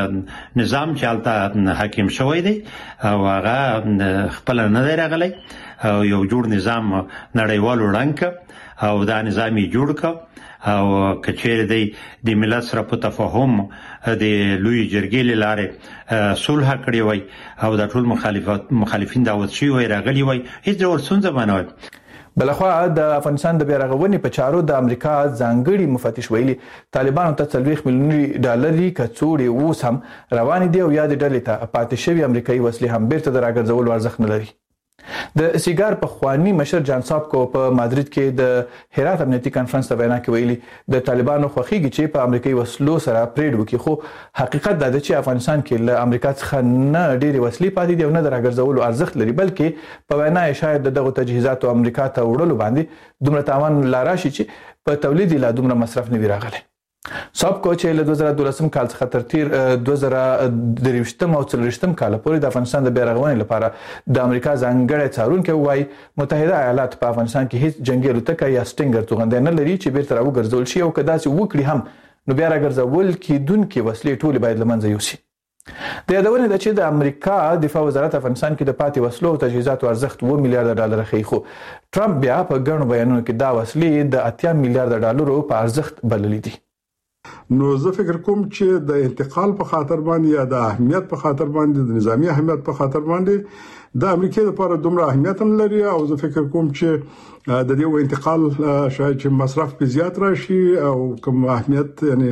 نظام چې البته حاکم شوی دی او هغه خپل نه دی راغلی او یو جوړ نظام نړیوال وړاندې او دا نظامي جوړ ک او کچېره دی د ملت سره په تفاهم د لوی جرګې لاره صلح کړی وای او د ټول مخالفت مخالفین دعوت شوی وای راغلی وای هیڅ ډول ستونزه باندې بلخوا د افغانستان د بیرغونې په چارو د امریکا ځانګړي مفتش ویلي طالبانو ته څلوېښت میلیون ډالري کڅوړې اوس هم روان دي او یا د ډلې ته پاتې شوي امریکایي وسلې هم بیرته د راګرځولو ارزښت نه لري د سیګار په خواني مشر جان سابکو په مادرید کې د هرات امنیتي کانفرنس ته وینا کې ویلي د طالبانو خوخيږي چې په امریکایي وسلو سره پریډ وکړي خو حقیقت دا دی چې افغانستان کې له امریکا څخه نه ډېری وسلې پاتې دي او نه د راګرځولو ارزښت لري بلکې په وینا یې شاید دغه تجهیزاتو امریکا ته وړلو باندې دومره تاوان لا راشي چې په تولید لا دومره مصرف نه وي راغلی سابکو چې له دوه زره دولسم کال څخه تر تیر دوه زره درویشتم او څلوېښتم کال پورې د افغانستان د بیرغونې لپاره د امریکا ځانګړی څارونکی وایي متحده ایالات په افغانستان کې هیڅ جنگي الوتکه یا سټینګر توغندی نه لري چې بیرته راوګرځول شي او که داسې وکړي هم نو بیا راګرځول کېدونکې وسلې ټولې باید له منځه یوسي د یادونې ده چې د امریکا دفاع وزارت افغانستان کې د پاتې وسلو او تجهیزاتو ارزښت اوه میلیارډ ډالر ښیي خو ټرمپ بیا په ګڼو بیانونو کې دا وسلې د اتیا میلیارډ ډالرو په ارزښت بللې دي نو زه فکر کوم چې د انتقال په خاطر باندې یا د اهمیت په خاطر باندې د نظامی اهمیت په خاطر باندې د امریکا لپاره دومره اهمیت هم لري او زه فکر کوم چې د دې انتقال شاید چې مصرف په زیات راشي او کوم اهمیت یعنی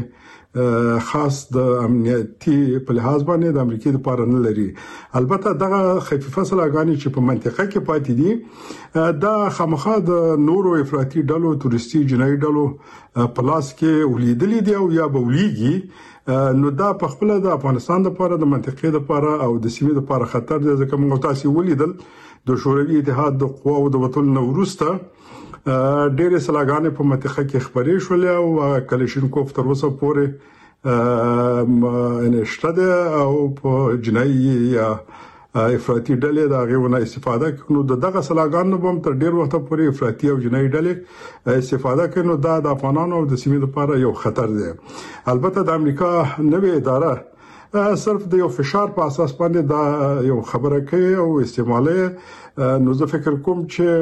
خاص د امنیتي په لحاظ باندې د امریکا لپاره نه لري البته دغه خفيفه سلاګانی چې په منطقه کې پاتې دي دا خامخا د نورو افراطي ډلو تورستي جنایي ډلو په لاس کې ولیدلې دي او یا بولیږي نو دا په خپل د افغانستان لپاره د منطقې لپاره او د سیمې لپاره خطر دی ځکه موږ تاسو ولیدل د شوروي اتحاد د قواو د وټول نورسته ډېر سلاګانې په منطقه کې خبرې شولې او کلشینکوف تر اوسه پورې نشته او په جنایي یا افراطي ډلې دا غوونه استفاده کوي نو دغه سلاګانو هم تر ډېر وخت پورې افراطي او جنایي ډلې استفاده کوي نو دا د افغانانو او د سیمې لپاره یو خطر دی البته د امریکا نوې اداره صرف د یو فشار په اساس باندې دا یو خبره کوي او استعمالي نو زه فکر کوم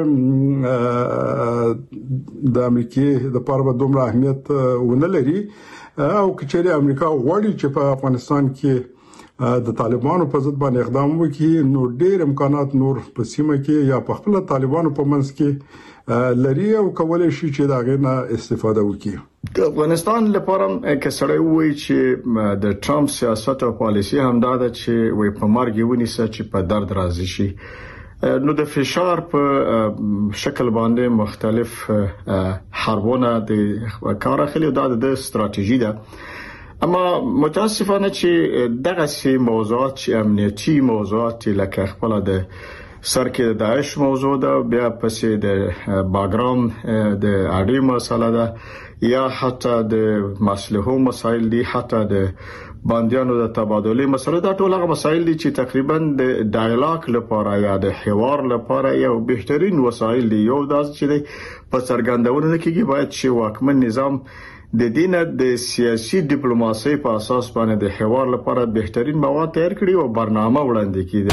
چې د امریکای د لپاره دومره اهمیت ونه لري او کچېره امریکا غواړي چې په افغانستان کې د طالبانو په ضد باندې اقدام وکړي نو ډېر امکانات نور په سیمه کې یا په خپل طالبانو په منځ کې لري او کولای شي چې دا غنه استفاده وکړي د افغانستان لپاره کې سره وایي چې د ټرمپ سیاست او پالیسي هم دا ده چې وي په مرګ ونیسه چې په درد راضي شي نو د فشار په شکل باندې مختلف حربونه د کار اخلي دا د استراتیژي ده اما متاسفانه چې دغه سي موضوعات چې امنیتي موضوعات لکه خپل د سر کې داعش موضوع ده بیا پسې د باګرام د اړې مسله ده یا حتی د مسلحو مسایل دي حتی د باندیانو د تبادله مسله دا ټول هغه مسایل دي چې تقریبا د ډایلاګ لپاره یا د حوار لپاره یو بهترین وسایل دي یو داس چې په څرګندونه کې باید چې واکمن نظام د دینه د سیاسي ډیپلوماسي په اساس باندې د حوار لپاره بهترین مواد تیار کړي او برنامه وړاندې کړي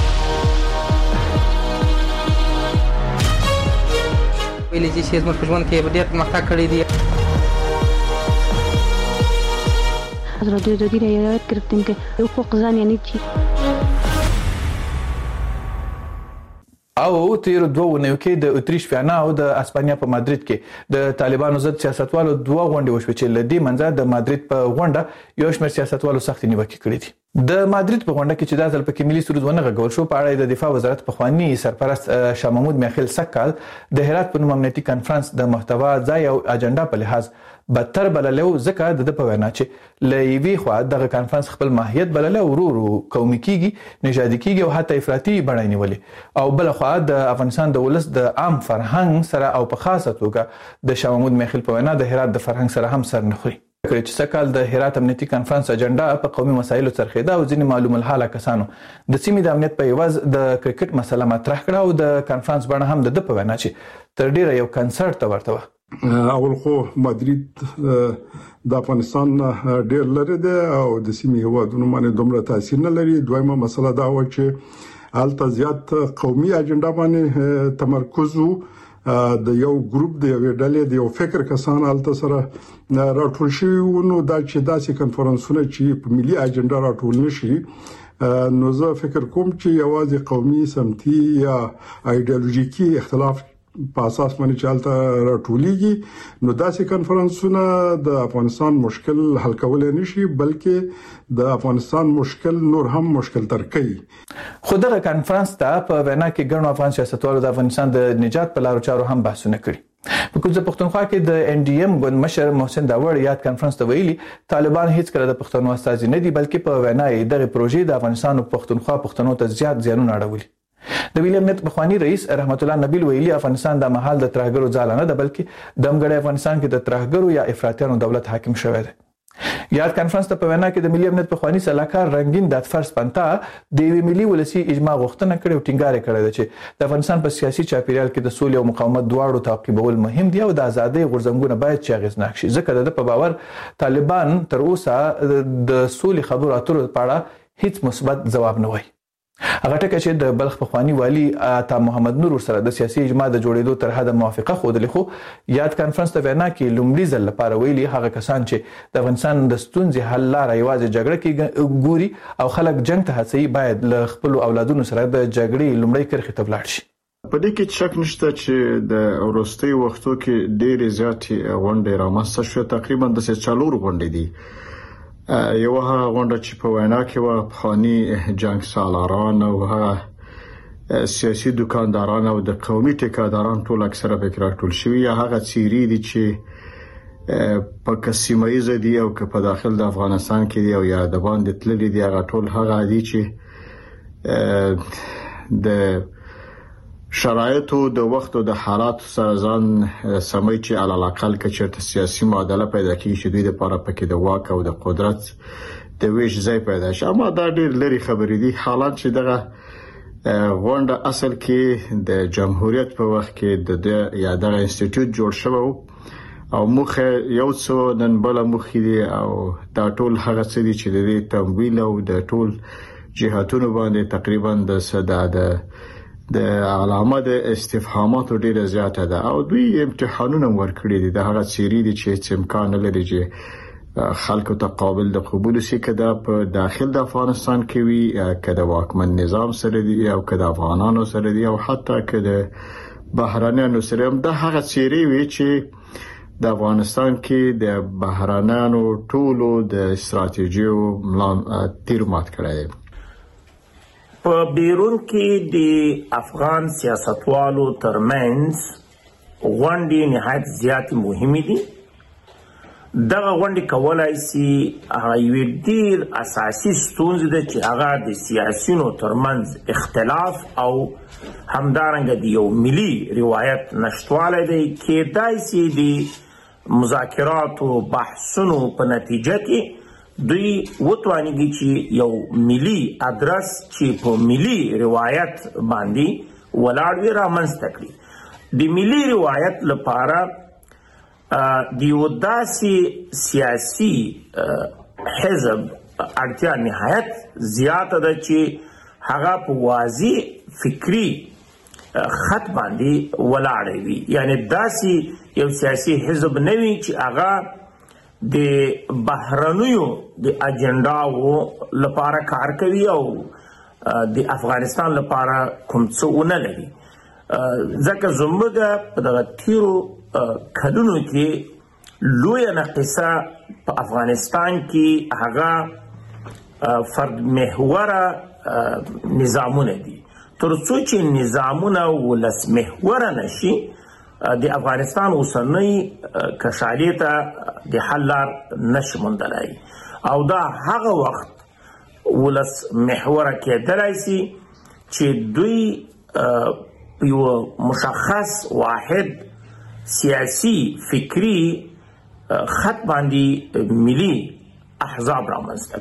ویلې چې زموږ په ژوند کې ډېر پرمختګ کړی دی رادیو د دې رایات کړتم کې حقوق ځان یعنی چې او تیر دوه ونیو کې د اتریش ویانا او د اسپانیا په مادرید کې د طالبانو ضد سیاستوالو دوه غونډې وشوې چې لدی منځه د مادرید په غونډه یو شمېر سیاستوالو سخت نیوکې کړې دي د مادرید په غونډه کې چې د ځل په کې ملي سرود ونه غږول شو په اړه د دفاع وزارت په خواني سرپرست شاه محمود میخیل سکال د هرات په نوم امنیتي کانفرنس د محتوا ځای او اجنډا په لحاظ بدتر بللو ځکه د په وینا چې لېوی خو دغه کانفرنس خپل ماهیت بلله ورورو قومي کیږي نژادي کیږي او حتی افراطي بڼای نیولې او بل خو د افغانستان د ولس د عام فرهنګ سره او په خاصه توګه د شاه محمود میخیل په وینا د هرات د فرهنګ سره هم سر نه خوري کړی چې سکهال د هرات امنیتي کانفرنس اجنډا په قومي مسایلو څرخېده او ځینې معلوم الحاله کسانو د سیمې د امنیت په عوض د کرکټ مسله مطرح کړه او د کانفرنس بڼه هم د په وینا چې تر ډیره یو کنسرت ته ورته و. اول خو مادرید د افغانستان ډیر لري دی او د سیمې هوادونو باندې دومره تاثیر نه لري. دویمه مسله دا و چې الته زیات قومي اجنډا باندې تمرکز وو د یو ګروپ د یو ډلې د یو فکر کسان الته سره راټول شوي وو. نو دا چې داسې کنفرانسونه چې په ملي اجنډا راټول نشي نو زه فکر کوم چې یوازې قومي سمتي یا ایدئولوژیکي اختلاف په اساس باندې چالت راټولېږي نو داسې کنفرانسونه د افغانستان مشکل حل کولای نشي بلکې د افغانستان مشکل نور هم مشکل تر کوي. خو دغه کنفرانس ته په وینا کې ګڼو افغان سیاستوالو د افغانستان د نجات په لارو چارو هم بحثونه کړي. په کوزه پښتونخوا کې د ان ډي ایم ګوند مشر محسن داوړ یاد کنفرانس ته ویلي طالبان هیڅ کله د پښتنو استازي نه دي بلکې په وینا یې دغه پروژې د افغانستان او پښتونخوا پښتنو ته زیات زیانونه اړولي. د ویلیم نت بخوانی رئیس رحمت الله نبیل ویلي افغانستان د محل د ترهګرو ځاله نه ده بلکې د امګړې افغانستان کې د ترهګرو یا افراطیانو دولت حاکم شوی دی. یاد کانفرنس ته په وینا کې د ملي امنیت بخوانی سلاکار رنگین د فرض پنتا د وی ملي ولسی اجماع غوښتنه کړې او ټینګار کړی دی چې د افغانستان په سیاسي چاپیریال کې د سولې او مقاومت دواړو تعقیبول مهم دی او د ازادۍ غورځنګونه باید چې اغیزناک شي ځکه د په باور طالبان تر اوسه د سولې خبرو اترو په اړه هیڅ مثبت ځواب نه وایي. هغه ټکه چې د بلخ پخوانی والی عطا محمد نور سره د سیاسي اجماع د جوړېدو تر حده موافقه خوده خو یاد کانفرنس ته وینا کې لومړي ځل لپاره ویلي هغه کسان چې د افغانستان د ستونزې حل لاره یوازې جګړه کې ګوري او خلک جنگ ته هڅوي باید له خپل اولادونو سره د جګړې لومړی کرښې ته ولاړ شي. په دې کې شک نشته چې د وروستي وختو کې ډېرې زیاتې غونډې رامنځته شوې تقریبا د څلور غونډې دي. یو هغه غونډه چې په وینا کې و پخوانی جنگ سالاران او هغه سیاسي دکانداران او د قومي ټیکاداران ټول اکثره به راټول شوي یا هغه چیرې دي چې په کسیمایز دي او په داخل د افغانستان کې دی او یا د باندې تللي دي هغه ټول هغه دي چې د شرایطو د وخت او د حالات سره ځان سمې چې علاوه اقل کچرته سیاسي معادله پیدا کیږي چې دوی د لپاره پکې د واک او د قدرت د ویش ځای پیدا شي. اما دا ډېر لري خبرې دي. حالات چې دغه غونډه اصل کې د جمهوریت په وخت کې د یا د انسټیټیوټ جوړ شو او مخه یو څو نن بل مخې دي او دا ټول هغه څه دي چې د تمویل او د ټول جهاتونو باندې تقریبا د صدا د د علامه د استفهاماتو ډیره زیاته ده او دوی امتحانونه ورکړي دي. د هغه چیرې دي چې امکان لري چې خلکو ته قابل د قبول شي کده په داخل د افغانستان کې وي کده واکمن نظام سره دي او کده افغانانو سره دي او حتی کده بهرانيانو سره هم د هغه چیرې وي چې د افغانستان کې د بهرانيانو ټولو د استراتیژیو ملان تیر مات کړی. په بیرون کې د افغان سیاستوالو ترمنځ غونډې نهایت زیات مهمې دي. دغه غونډې کولای شي هغه یو ډیر اساسي ستونزې ده چې هغه د سیاسيونو ترمنځ اختلاف او همدارنګه د یو ملي روایت نشټوالی دی. کېدای شي د مذاکراتو بحثونو په نتیجه کې دوی وتوانیږي چې یو ملي ادرس چې په ملي روایت باندې ولاړ وي رامنځته کړي. د ملي روایت لپاره د یو داسې سیاسي حزب اړتیا نهایت زیاته ده چې هغه په واضح فکری خط باندې ولاړ وي. یعنی داسې یو سیاسي حزب نه وي چې هغه د بهرنیو د اجنډاو لپاره کار کوي او د افغانستان لپاره کوم څه ونه لري. ځکه زموږ په دغه تیرو کلونو کې لویه نقصه په افغانستان کې هغه فرد محوره نظامونه دي. تر څو چې نظامونه ولس محوره نشي د افغانستان اوسنۍ کشالي ته د حل لار نشي موندلای او دا هغه وخت ولس محوره کېدلای شي چې دوی یو مشخص واحد سیاسي فکری خط باندې ملي احزاب رامنځته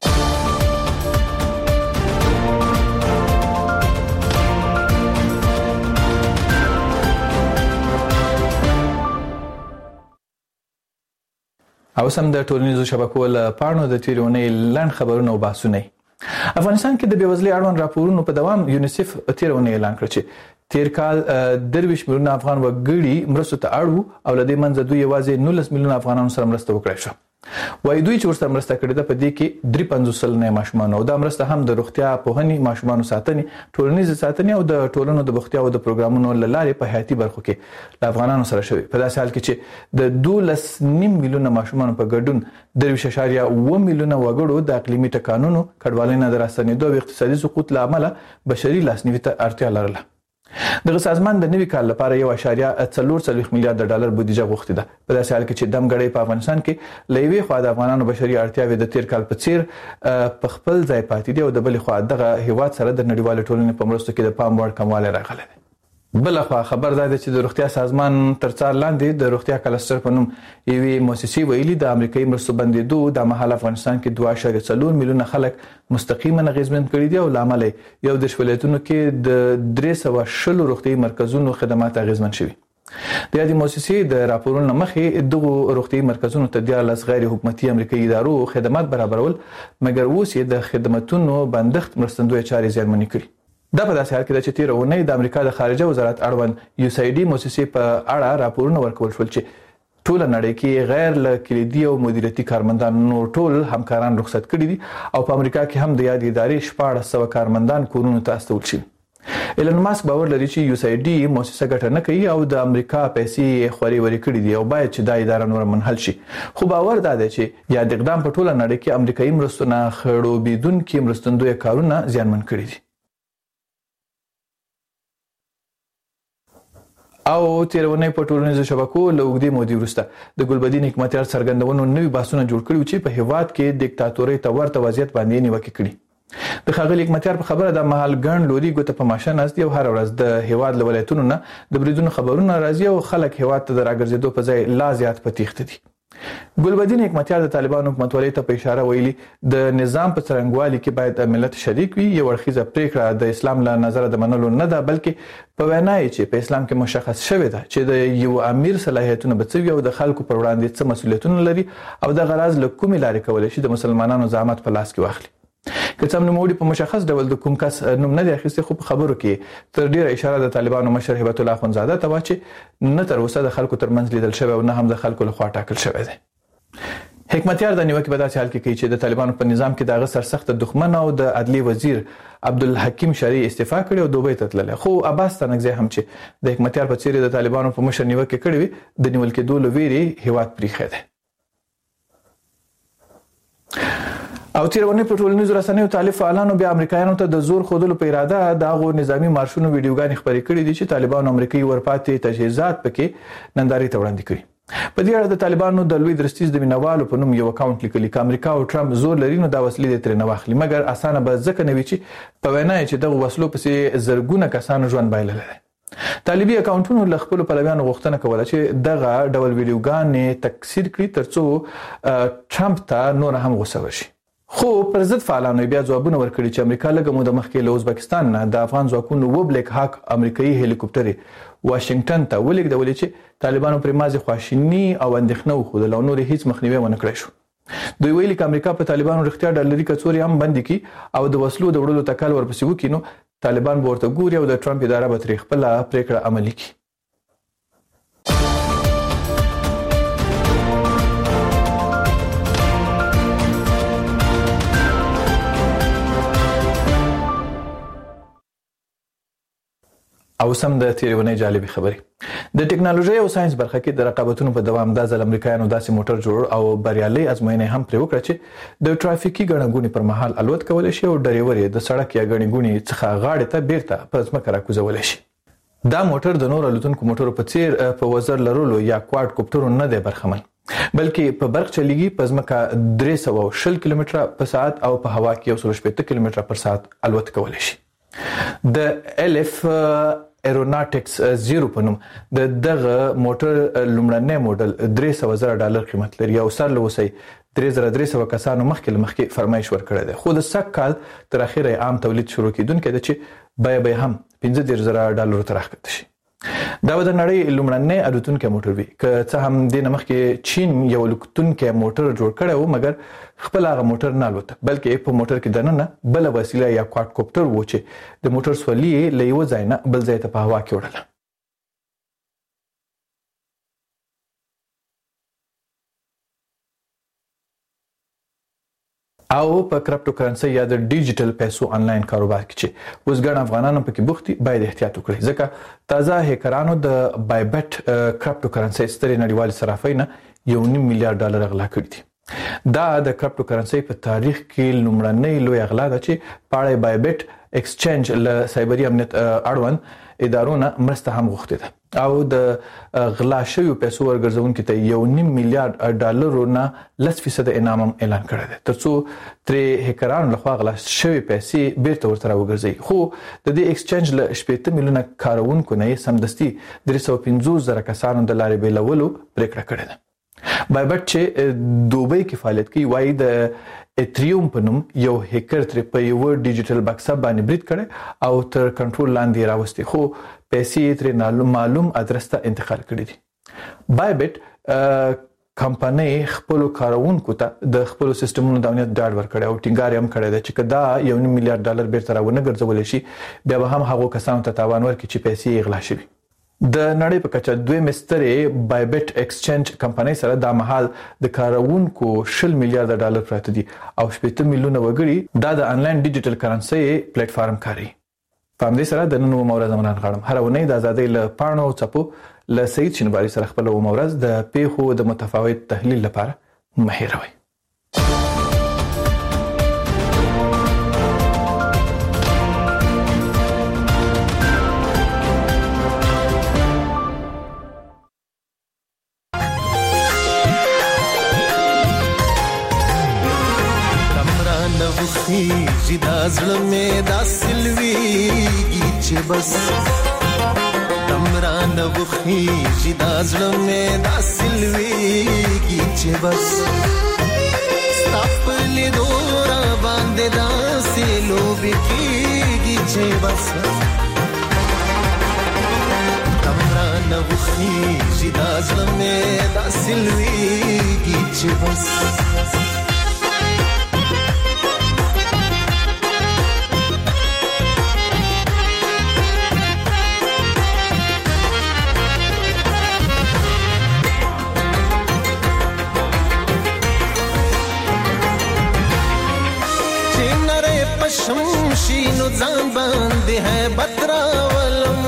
او سم د ټولنیزو شبکو له پاڼو د تیرونې لند خبرونه او بحثونه. افغانستان کې د بېوزلۍ اړوند راپورونو په دوام یونیسف تیرونې اعلان کړ چې تیر کال درویش میلیونه افغان وګړي مرستو ته اړ وو او له دې منځه دوی یوازې نولس میلیونه افغانانو سره مرسته وکړای شو. وایي دوی چې ورسره مرسته کړې ده په دې کې درې پنځوس سلنه ماشومان او دا مرسته هم د روغتیا پوهنې، ماشومانو ساتنې، ټولنیز ساتنې او د ټولنو د بوختیا او د پروګرامونو له لارې په حیاتي برخو کې له افغانانو سره شوي. په داسې حال کې چې د دولس نیم میلیونه ماشومانو په ګډون درویش اشاریه اوه میلیونه وګړو د اقلیمي ټکانونو، کډوالۍ نه د راستنېدو او اقتصادي سقوط له امله بشري لاسنیوي ته اړتیا لرله. دغه سازمان د نوي کال لپاره یو اشاریه څلور څلوېښت میلیارډ ډالر بودیجه غوښتې ده. په داسې حال کې چې دمګړۍ په افغانستان کې له یوې خوا د افغانانو بشري اړتیاوې د تیر کال په څیر په خپل ځای پاتې دي او د بلې خوا دغه هیواد سره د نړیوالې ټولنې په مرستو کې د پام وړ کموالی راغلی دی. بل خو خبر دا دی چې د روغتیا سازمان تر څار لاندې د روغتیا کلستر په نوم یوې مؤسسې ویلي د امریکایي مرستو بندېدو د مهال افغانستان کې دوه اعشاریه څلور میلیونه خلک مستقیما اغېزمن کړي دي او له امله یو دېرش ولایتونو کې د درې سوه شلو روغتیایي مرکزونو خدمات اغېزمن شوي. د یادې مؤسسې د راپورونو مخې دغو روغتیایي مرکزونو ته دیارلس غیر حکومتي امریکایي ادارو خدمات برابرول، مګر اوس یې د خدمتونو بندښت مرستندویه چارې زیانمنې کړي. دا په داسې حال کې ده چې تېره اونۍ د امریکا د خارجه وزارت اړوند یو سی ډي مؤسسې په اړه راپورونه ورکول شول چې ټوله نړۍ کې غیر له کلیدي او مدیریتي کارمندانو ټول همکاران رخصت کړي دي او په امریکا کې هم د یادې ادارې شپاړس سوه کارمندان کورونو ته استول شوي. ایلن ماسک باور لري چې یو سی ډي مؤسسه ګټه نه کوي او د امریکا پیسې خوري وري کړي دي او باید چې دا اداره نور منحل شي. خو باور دا دی چې یاد اقدام په ټوله نړۍ کې امریکایي مرستو نه خړوبېدونکي مرستندویه کارونه زیانمن کړي دي. او تیرونې په ټولنیزو شبکو له اوږدې مودې وروسته د ګلبدین حکمتیار څرګندونو نوي بحثونه جوړ کړي چې په هیواد کې دیکتاتورۍ ته ورته وضعیت باندې نیوکې کړي. د ښاغلي حکمتیار په خبره د مهال ګڼ لوري ګوته په ماشه ناست دي او هره ورځ د هیواد له ولایتونو نه د بریدونو خبرونه راځي او خلک هیواد ته د راګرځېدو په ځای لا زیات په تیښته دي. ګلبدین حکمتیار د طالبانو حکومتولۍ ته په اشاره ویلي د نظام په څرنګوالي کې باید ملت شریک وي. یو اړخیزه پریکړه د اسلام له نظره د منلو نه ده، بلکې په وینا یې چې په اسلام کې مشخص شوې ده چې د یو امیر صلاحیتونه به څه وي او د خلکو پر وړاندې څه مسؤلیتونه لري او دغه راز له کومې لارې کولی شي د مسلمانانو زعامت په لاس کې واخلي. که څه هم نوموړي په مشخص ډول د کوم کس نوم نه دی اخیستی، خو په خبرو کې تر ډیره اشاره د طالبانو مشر هبت الله اخوندزاده ته وه چې نه تر اوسه د خلکو ترمنځ لیدل شوی او نه هم د خلکو لخوا ټاکل شوی دی. حکمتیار د نیوکې په داسې حال کې کوي چې د طالبانو په نظام کې د هغه سرسخته دښمن او د عدلیې وزیر عبدالحکیم شرعي استعفا کړې او دوبۍ ته تللی. خو عباس ستانکزی هم چې د حکمتیار په څېر د طالبانو په مشر نیوکې کړې وي، د نیول کېدو له ویرې هیواد پریښی دی. او تیرونې په ټولنیزو رسنیو طالب فعالانو بیا امریکایانو ته د زور ښودلو په اراده د هغو نظامي مارشونو ویډیوګانې خپرې کړي دي چې طالبانو امریکایي ورپاتې تجهیزات پکې نندارې ته وړاندې کړي. په دې اړه د طالبانو د لوی درستیز د مینوالو په نوم یو اکاونټ لیکلی چې امریکا او ټرمپ زور لري نو دا وسلې دې ترې نه واخلي، مګر اسانه به ځکه نه وي چې په وینا یې چې دغه وسلو پسې زرګونه کسانو ژوند بایللی دی. طالبي اکاونټونو له خپلو پلویانو غوښتنه کوله چې دغه ډول ویډیوګانې تکثیر کړي ترڅو ټرمپ ته نور هم غوسه وشي. خو پر ضد فعالانو بیا ځوابونه ورکړي چې امریکا لږه موده مخکې له ازبکستان نه د افغان ځواکونو و بلیک هاک امریکایي هلیکوپټرې واشنگټن ته ولېږدولې چې طالبانو پرې مازې خواشیني او اندېښنه وښودله او نور هیڅ مخنیوی ونه کړی شو. دوی ویلي که امریکا په طالبانو رښتیا ډالري کڅوړې هم بندې کړي او د وسلو د وړلو تکل ورپسې وکړي نو طالبان به ورته ګوري او د ټرمپ اداره به ترې خپله پرېکړه عملي کړي. او سم د تیرونې جالبي خبرې د ټکنالوژي او ساينس برخه کې د رقابتونو په دوام د ځل امریکایانو داسې موټر جوړ او بریالي ازموینې هم پرې وکړه چې د ټرافیکي ګڼهګونې پر مهال الوت کولی شي او ډریور یې د سړک یا ګڼهګونې څخه غاړې ته بیرته په ځمکه راکوزولی شي. دا موټر د نور الوتونکو موټرو په څیر په وزر لرلو یا کواد کوپټرو نه دی برخمن، بلکې په برق چلیږي، په ځمکه درې سوه شل کیلومتره په ساعت او په هوا کې یو سل شپېته کیلومتره پر ساعت الوت کولی شي. د الف ایروناټکس زیرو په نوم د دغه موټر لومړنی موډل درې سوه زره ډالر قیمت لري او سر له اوسه درې زره درې سوه کسانو مخکې له مخکې فرمایش ورکړی دی خو د سږ کال تر اخره عام تولید شروع کیدونکی دی چې بیه به هم پنځه دېرش زره ډالرو ته راښکته شي دا به د نړۍ لومړنی الوتونکی موټر وي که څه هم دې نه مخکې چین یو الوتونکی موټر جوړ کړی و مګر خپل هغه موټر نه الوته بلکې په موټر کې دننه بله وسیله یا کوادکوپټر و چې د موټر سولي یې له یوه ځای نه بل ځای ته په هوا کې وړله او په کرپټو کرنسي یا د ډیجیټل پیسو انلاین کاروبار کې چې اوس ګڼ افغانانو پکې بوخت دي باید احتیاط وکړي ځکه تازه هیکرانو د بایبټ کرپټو کرنسي سترې نړیوالې صرافۍ نه یو نیم میلیارډ ډالر غلا کړي دي دا د کرپټو کرنسي په تاریخ کې لومړنۍ لوی غلا ده چې پاړې بایبټ ایکسچینج له سایبري امنیت اړوند ادارونه مرسته هم غوښتې ده او د غلا شویو پیسو ورګرځونکو ته یو نیم میلیارډ ډالرو نه لس فیصد انعام هم اعلان کړی دی ترڅو ترې هیکرانو لخوا غلا شوی پیسې بیرته ورته راوګرځوي خو د دې ایکسچینج له شپېته میلیونه کاروونکو نه یې سمدستي درې سوه پنځوس زره کسانو د لارې بیلولو پریکړه کړې ده بایبټ چې دوبۍ کې فعالیت کوي وایي د اتریوم په نوم یو هیکر ترې په یو ډیجیټل بکسه باندې برید کړي او تر کنټرول لاندې راوستي خو پیسې ترې معلوم ادرس ته انتقال کړي دي بایبټ کمپنۍ خپل کارونکو ته د خپل سیستمونو د امنیت ډاډ ورکړي او ټینګار هم کړی دی چې کدا یو نیم میلیارډ ډالر بیرته راونه ګرځول شي بیا به هم هغو کسانو ته تاوان ورکړي چې پیسې غلا شوي د نړۍ په کچه دوی مسترې بایبټ ایکسچینج کمپنۍ سره د مهال د کارونکو شل میلیارډ ډالر پراته دي او شپږ میلیونه وګړي دا د انلاین ډیجیټل کرنسي پلیټ فارم کاروي په همدې سره د نن مورز زمونان غواړم هر ونې د ازادۍ له پاڼو چپو له سید شینواری سره خپل مورز د پیښو د متفاوت تحلیل لپاره مهیروي خیږي دا زړه مې دا سلويږي چې بس تمران وخیږي دا زړه مې دا سلويږي چې بس ستاپل دورا باندې دا سلوب کیږي چې بس تمران وخیږي دا زړه مې دا سلويږي چې بس شمشینو ځان باندې ہے بترا ولم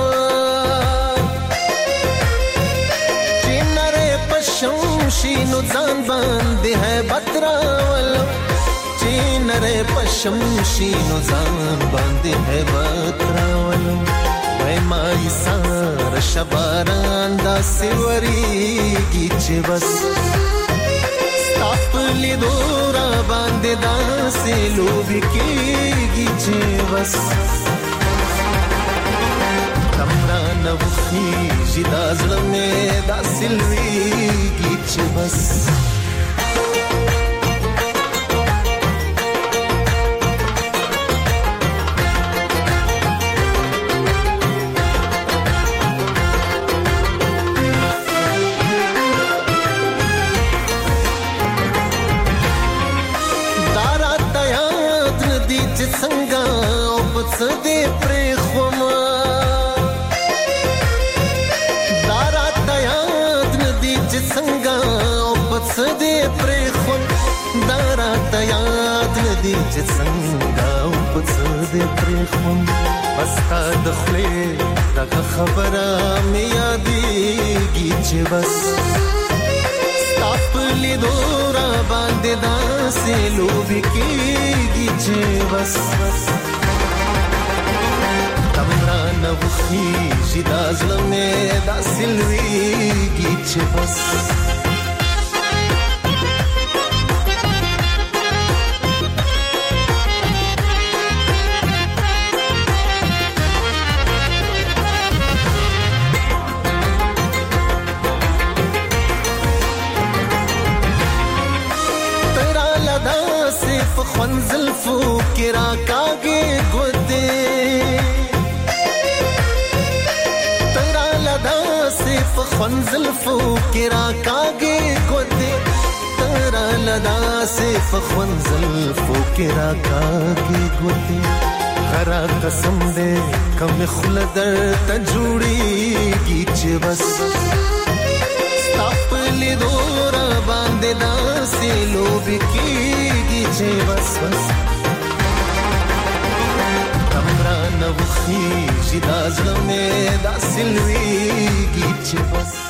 چینره پشمشینو ځان باندې ہے بترا ولم چینره پشمشینو ځان باندې ہے بترا ولم وای مای سار شباران دا سیوریږي چې بس خپل دورا باندې داسې لوبي کېږي چې بس تمران وخیږي دا زړه مې داسې لویږي چې بس سدې پرې خوما دارات یاد ندی چې څنګه او پس دې پرې خون دارات یاد ندی چې څنګه او پس دې پرې خون پستا د خپل دغه خبره مې یادېږي چې بس خپل دورا باندې داسې لوبي کېږي چې بس تمران وخیږي دا زړه مې داسې لویږي چې بس زلفو کې راکاږي ګوتې ترا لدا سي په خون زلفو کې راکاږي ګوتې ترا لدا سي په خون زلفو کې راکاږي ګوتې خرا قسم دې کم خلدر ته جوړيږي چې بس ستاپلې دورا باندې داسې لوب کېږي چې بس بس تمرا نو خي چې دازمه داسې لويږي چې بس